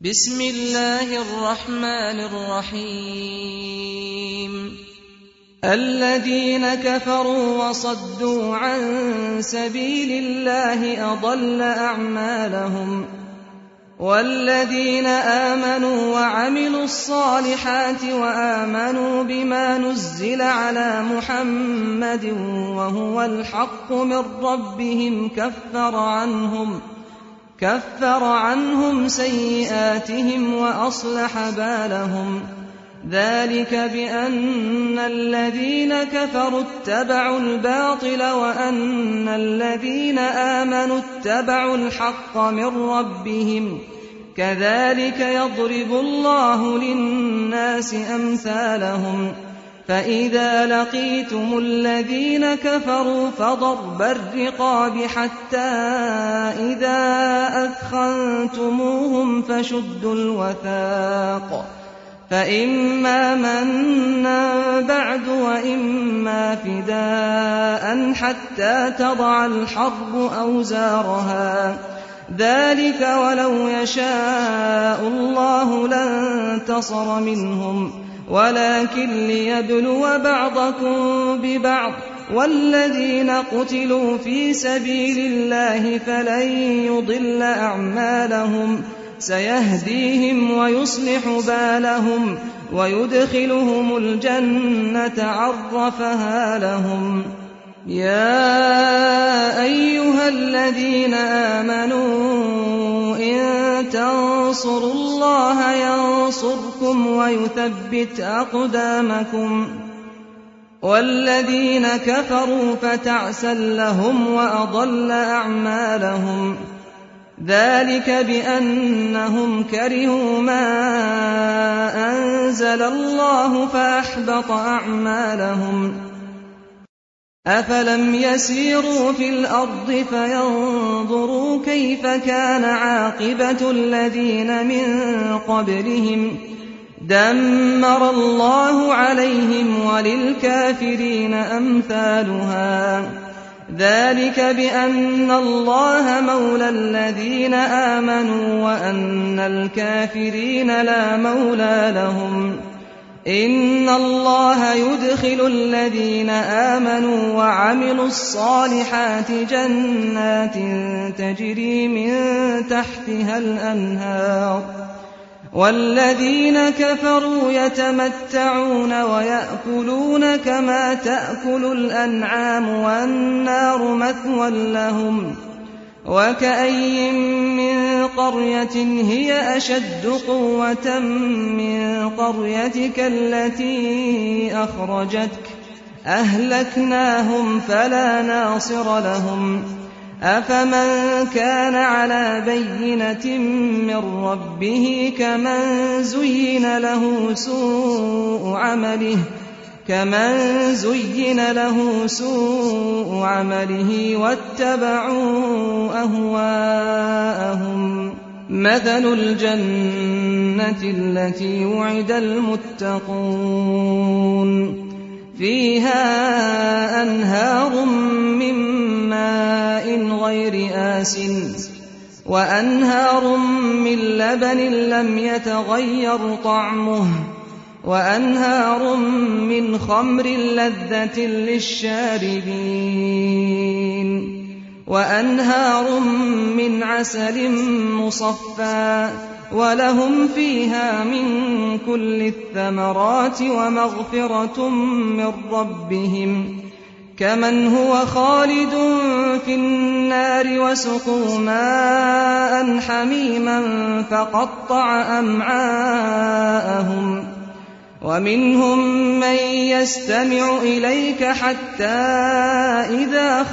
بسم الله الرحمن الرحيم الذين كفروا وصدوا عن سبيل الله أضل أعمالهم والذين آمنوا وعملوا الصالحات وآمنوا بما نزل على محمد وهو الحق من ربهم كفر عنهم سيئاتهم وأصلح بالهم ذلك بأن الذين كفروا اتبعوا الباطل وأن الذين آمنوا اتبعوا الحق من ربهم كذلك يضرب الله للناس أمثالهم فإذا لقيتم الذين كفروا فضرب الرقاب حتى إذا أثخنتموهم فشدوا الوثاق فإما منا بعد وإما فداء حتى تضع الحرب أوزارها ذلك ولو يشاء الله لانتصر منهم ولكن ليبلو بعضكم ببعض والذين قتلوا في سبيل الله فلن يضل أعمالهم سيهديهم ويصلح بالهم ويدخلهم الجنة عرفها لهم يا أيها الذين آمنوا إن تنصروا الله ينصركم ويثبت أقدامكم والذين كفروا فتعسا لهم وأضل أعمالهم ذلك بأنهم كرهوا ما أنزل الله فأحبط أعمالهم أفلم يسيروا في الأرض فينظروا كيف كان عاقبة الذين من قبلهم دمر الله عليهم وللكافرين أمثالها ذلك بأن الله مولى الذين آمنوا وأن الكافرين لا مولى لهم إن الله يدخل الذين آمنوا وعملوا الصالحات جنات تجري من تحتها الأنهار والذين كفروا يتمتعون ويأكلون كما تأكل الأنعام والنار مثوى لهم وكأي من قرية هي أشد قوة من قريتك التي أخرجتك أهلكناهم فلا ناصر لهم أفمن كان على بينة من ربه كمن زين له سوء عمله واتبعوا أهواءهم مثل الجنة التي وعد المتقون فيها أنهار من ماء غير آسن وأنهار من لبن لم يتغير طعمه وأنهار من خمر لذة للشاربين وأنهار من عسل مصفى ولهم فيها من كل الثمرات ومغفرة من ربهم كمن هو خالد في النار وسقوا ماء حميما فقطع أمعاءهم ومنهم من يستمع إليك حتى إذا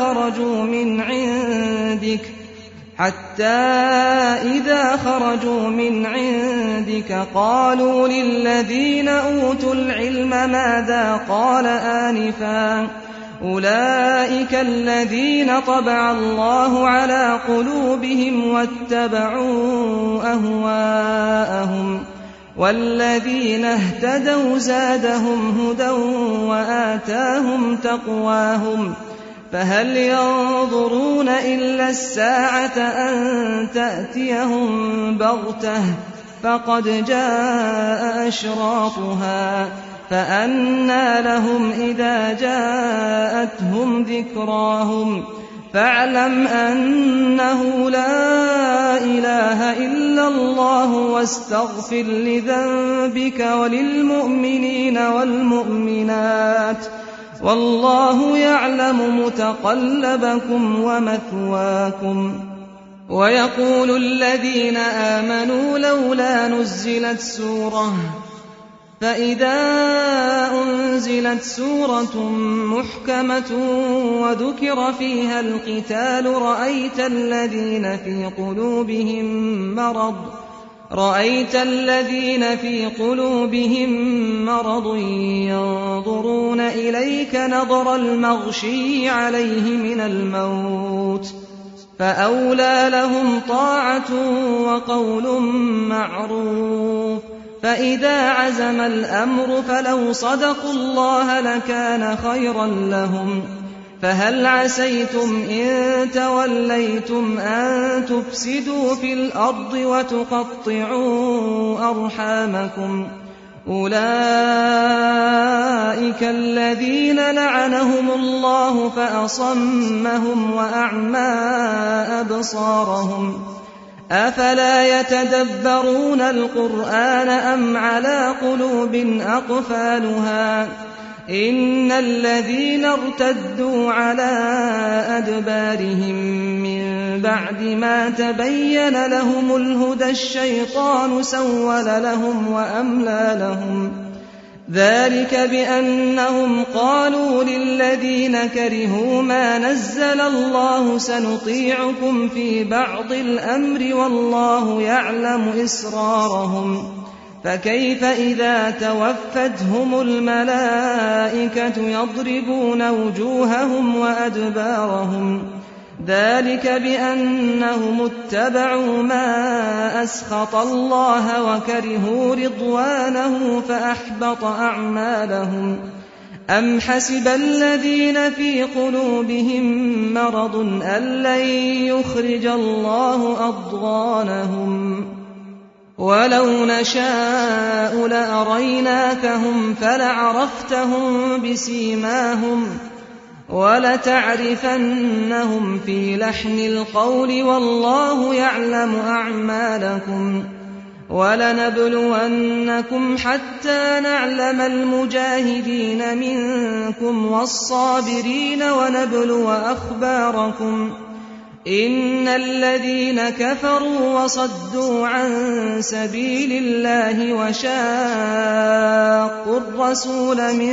خرجوا من عندك قالوا للذين أوتوا العلم ماذا قال آنفا أولئك الذين طبع الله على قلوبهم واتبعوا أهواءهم والذين اهتدوا زادهم هدى وآتاهم تقواهم فهل ينظرون إلا الساعة أن تأتيهم بغتة فقد جاء أشراطها فأنى لهم إذا جاءتهم ذكراهم فاعلم أنه لا إله إلا الله واستغفر لذنبك وللمؤمنين والمؤمنات والله يعلم متقلبكم ومثواكم. ويقول الذين آمنوا لولا نزلت سورة فإذا أنزلت سورة محكمة وذكر فيها القتال رأيت الذين في قلوبهم مرض ينظرون إليك نظر المغشي عليه من الموت فأولى لهم طاعة وقول معروف. فإذا عزم الأمر فلو صدقوا الله لكان خيرا لهم. فهل عسيتم إن توليتم أن تفسدوا في الأرض وتقطعوا أرحامكم أولئك الذين لعنهم الله فأصمهم وأعمى أبصارهم أفلا يتدبرون القرآن أم على قلوب أقفالها إن الذين ارتدوا على أدبارهم من بعد ما تبين لهم الهدى الشيطان سول لهم وأملى لهم ذلك بأنهم قالوا للذين كرهوا ما نزل الله سنطيعكم في بعض الأمر والله يعلم إسرارهم فكيف إذا توفتهم الملائكة يضربون وجوههم وأدبارهم ذلك بأنهم اتبعوا ما أسخط الله وكرهوا رضوانه فأحبط أعمالهم. أم حسب الذين في قلوبهم مرض أن لن يخرج الله أضغانهم ولو نشاء لأريناكهم فلعرفتهم بسيماهم ولتعرفنهم في لحن القول والله يعلم أعمالكم. ولنبلونكم حتى نعلم المجاهدين منكم والصابرين ونبلو أخباركم إن الذين كفروا وصدوا عن سبيل الله وشاقوا الرسول من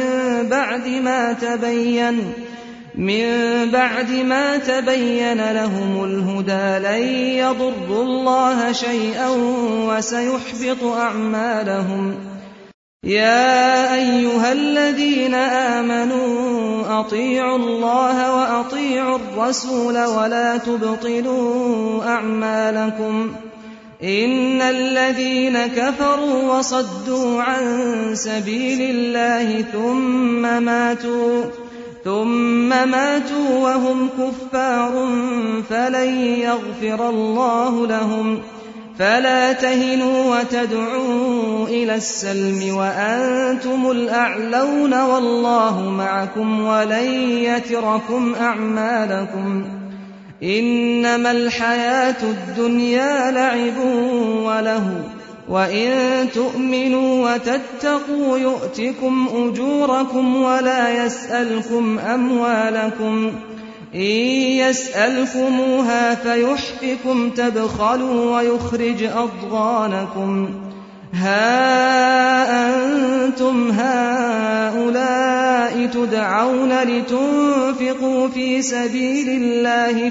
بعد ما تبين لهم الهدى لن يضروا الله شيئا وسيحبط أعمالهم. يا أيها الذين آمنوا أطيعوا الله وأطيعوا الرسول ولا تبطلوا أعمالكم إن الذين كفروا وصدوا عن سبيل الله ثم ماتوا وهم كفار فلن يغفر الله لهم. فلا تهنوا وتدعوا إلى السلم وأنتم الأعلون والله معكم ولن يتركم أعمالكم. إنما الحياة الدنيا لعب وله وإن تؤمنوا وتتقوا يؤتكم أجوركم ولا يسألكم أموالكم إن يسألكموها فيحفكم تبخلوا ويخرج أضغانكم. ها أنتم هؤلاء تدعون لتنفقوا في سبيل الله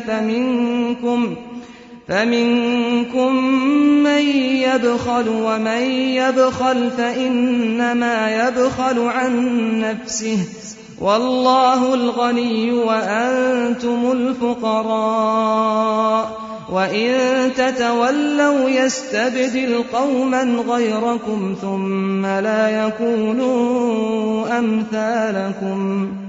فمنكم من يبخل ومن يبخل فإنما يبخل عن نفسه والله الغني وأنتم الفقراء وإن تتولوا يستبدل قوما غيركم ثم لا يكونوا أمثالكم.